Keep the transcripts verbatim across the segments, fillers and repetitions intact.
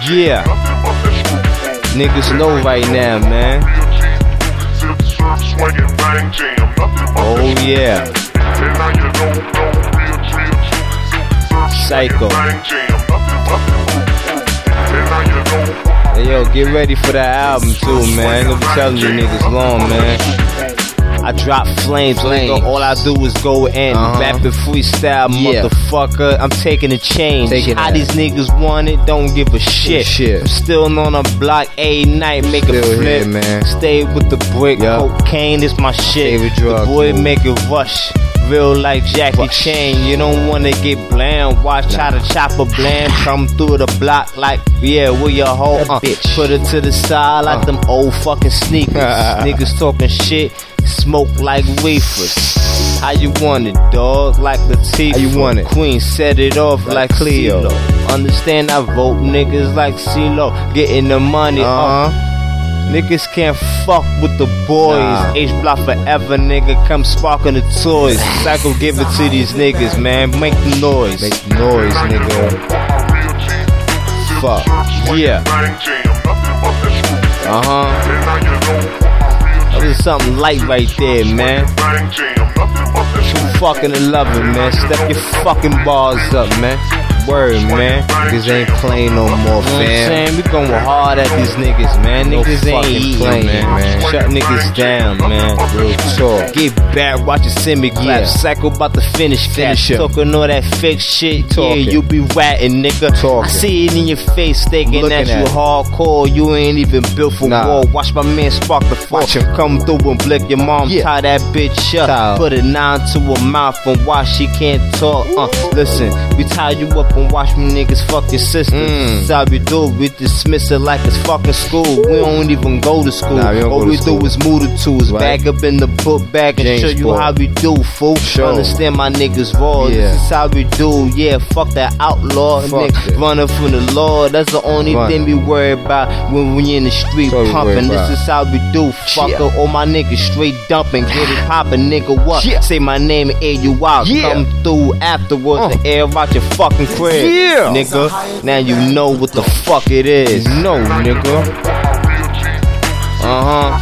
Yeah. Niggas know right now, man. Oh yeah. Psycho. Hey yo, get ready for that album too, man. I'm telling you niggas long, man. I drop flames, nigga. All I do is go in, uh-huh. rapping freestyle, yeah. motherfucker. I'm taking a change. Taking How that. These niggas want it, don't give a shit. shit. I'm still on a block, a night, make still a flip. Here, man. Stay with the brick, yep. cocaine is my shit. Drug, the boy man. Make it rush. Real like Jackie Rush. Chan, you don't wanna get bland. Watch nah. how the chopper bland come through the block like, yeah, where your hoe, uh, bitch. Put it to the side like uh. them old fucking sneakers. Niggas talking shit, smoke like reefers. How you want it, dog? Like Latifah. How you want it? Queen set it off like, like Cleo. Understand I vote niggas like CeeLo. Getting the money uh-huh. up. Niggas can't fuck with the boys. Nah. H-Block forever, nigga. Come sparking the toys. Psycho give it to these niggas, man. Make the noise. Make the noise, nigga. Fuck. Yeah. Uh-huh. That was something light right there, man. Too fucking loving, man. Step your fucking bars up, man. Word, man. Niggas ain't playing no more, fam. You know what I'm saying? We going hard at these niggas, man. Niggas no ain't eating, playing, man. man. Shut niggas down, man. Real talk. Get back, watch it semi clap. Yeah. Psycho about to finish, finish Talking all that fake shit. Talking. Yeah, you be ratting, nigga. Talking. I see it in your face, thinking that you it. hardcore. You ain't even built for nah. war. Watch my man spark the watch him come through and blick your mom. Yeah. Tie that bitch up. Child. Put a nine to her mouth and watch she can't talk. Uh, listen, we tie you up and watch me niggas fuck your sister. Mm. That's how we do. We dismiss it like it's fucking school. We don't even go to school. Nah, we All we do is move the tools. Right. Back up in the book bag and James show you Paul. how we do, fool. Sure. Understand my niggas raw. Yeah. This is how we do. Yeah, fuck that outlaw. Fuck nigga. Running from the law. That's the only Run. thing we worry about when we in the street so pumping. This is how we do. Fucker. Yeah. All my niggas straight dumping. Get it popping, nigga. What? Yeah. Say my name and air you out. Yeah. Come through afterwards uh. and air out your fucking crib. Yeah. Nigga, now you know what the fuck it is. No, nigga. Uh-huh.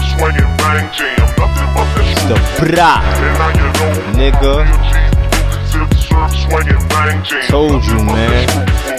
It's the bra. Nigga. Told you, man.